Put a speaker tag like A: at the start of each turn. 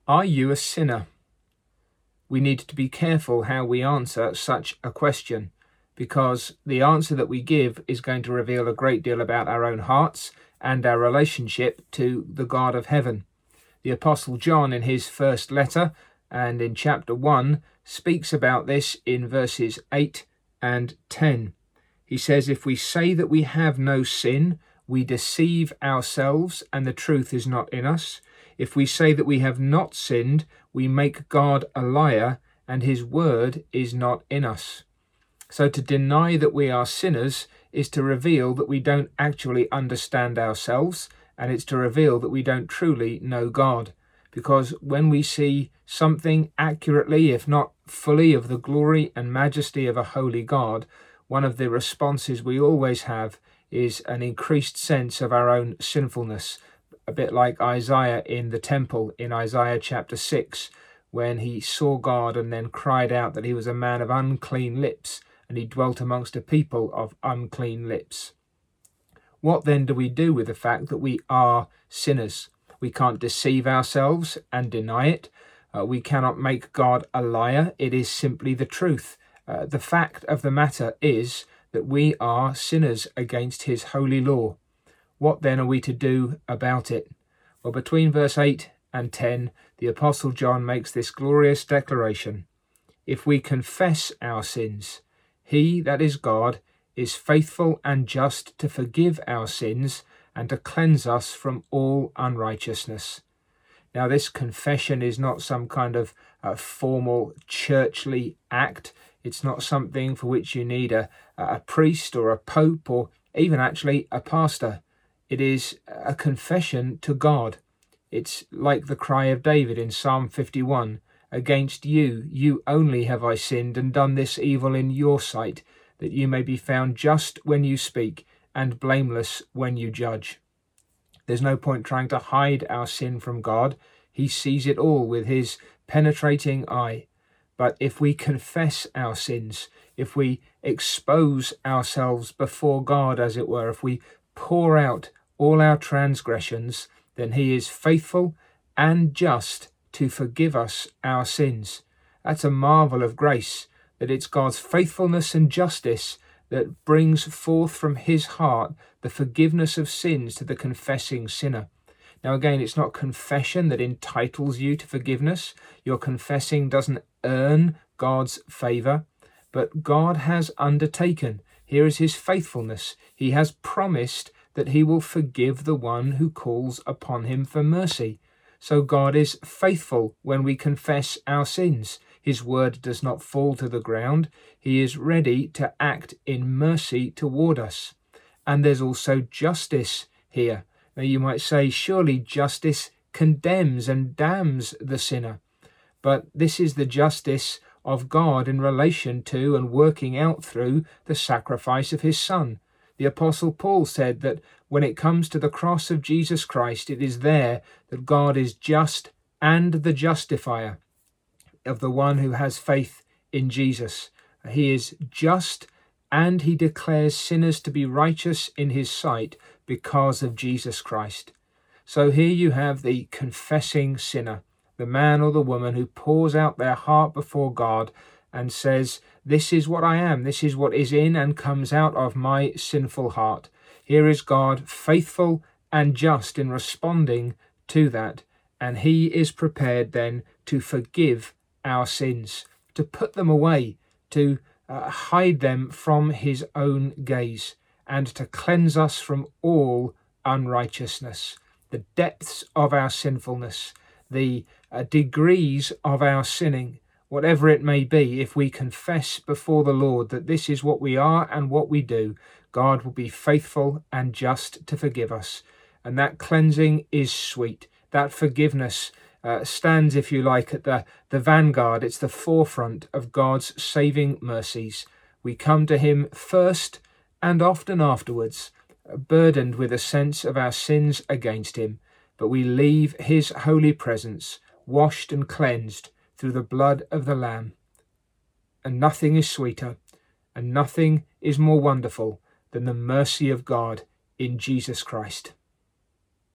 A: Are you a sinner? We need to be careful how we answer such a question, because the answer that we give is going to reveal a great deal about our own hearts and our relationship to the God of heaven. The Apostle John, in his first letter and in chapter 1, speaks about this in verses 8 and 10. He says, "If we say that we have no sin, we deceive ourselves, and the truth is not in us. If we say that we have not sinned, we make God a liar, and his word is not in us." So to deny that we are sinners is to reveal that we don't actually understand ourselves, and it's to reveal that we don't truly know God. Because when we see something accurately, if not fully, of the glory and majesty of a holy God, one of the responses we always have is an increased sense of our own sinfulness, a bit like Isaiah in the temple in Isaiah chapter 6, when he saw God and then cried out that he was a man of unclean lips, and he dwelt amongst a people of unclean lips. What then do we do with the fact that we are sinners? We can't deceive ourselves and deny it. We cannot make God a liar. It is simply the truth. The fact of the matter is that we are sinners against his holy law. What then are we to do about it? Well, between verse 8 and 10, the Apostle John makes this glorious declaration. If we confess our sins, he, that is God, is faithful and just to forgive our sins and to cleanse us from all unrighteousness. Now, this confession is not some kind of formal churchly act. It's not something for which you need a priest or a pope or even actually a pastor. It is a confession to God. It's like the cry of David in Psalm 51, "Against you, you only have I sinned and done this evil in your sight, that you may be found just when you speak and blameless when you judge." There's no point trying to hide our sin from God. He sees it all with his penetrating eye. But if we confess our sins, if we expose ourselves before God, as it were, if we pour out all our transgressions, then he is faithful and just to forgive us our sins. That's a marvel of grace, that it's God's faithfulness and justice that brings forth from his heart the forgiveness of sins to the confessing sinner. Now again, it's not confession that entitles you to forgiveness. Your confessing doesn't earn God's favour, but God has undertaken. Here is his faithfulness. He has promised that he will forgive the one who calls upon him for mercy. So God is faithful when we confess our sins. His word does not fall to the ground. He is ready to act in mercy toward us. And there's also justice here. Now you might say, surely justice condemns and damns the sinner. But this is the justice of God in relation to and working out through the sacrifice of his Son. The Apostle Paul said that when it comes to the cross of Jesus Christ, it is there that God is just and the justifier of the one who has faith in Jesus. He is just, and he declares sinners to be righteous in his sight because of Jesus Christ. So here you have the confessing sinner, the man or the woman who pours out their heart before God and says, "This is what I am, this is what is in and comes out of my sinful heart." Here is God faithful and just in responding to that, and he is prepared then to forgive our sins, to put them away, to hide them from his own gaze, and to cleanse us from all unrighteousness. The depths of our sinfulness, the degrees of our sinning, whatever it may be, if we confess before the Lord that this is what we are and what we do, God will be faithful and just to forgive us. And that cleansing is sweet. That forgiveness stands, if you like, at the vanguard. It's the forefront of God's saving mercies. We come to him first and often afterwards, burdened with a sense of our sins against him, but we leave his holy presence, washed and cleansed through the blood of the Lamb. And nothing is sweeter, and nothing is more wonderful than the mercy of God in Jesus Christ.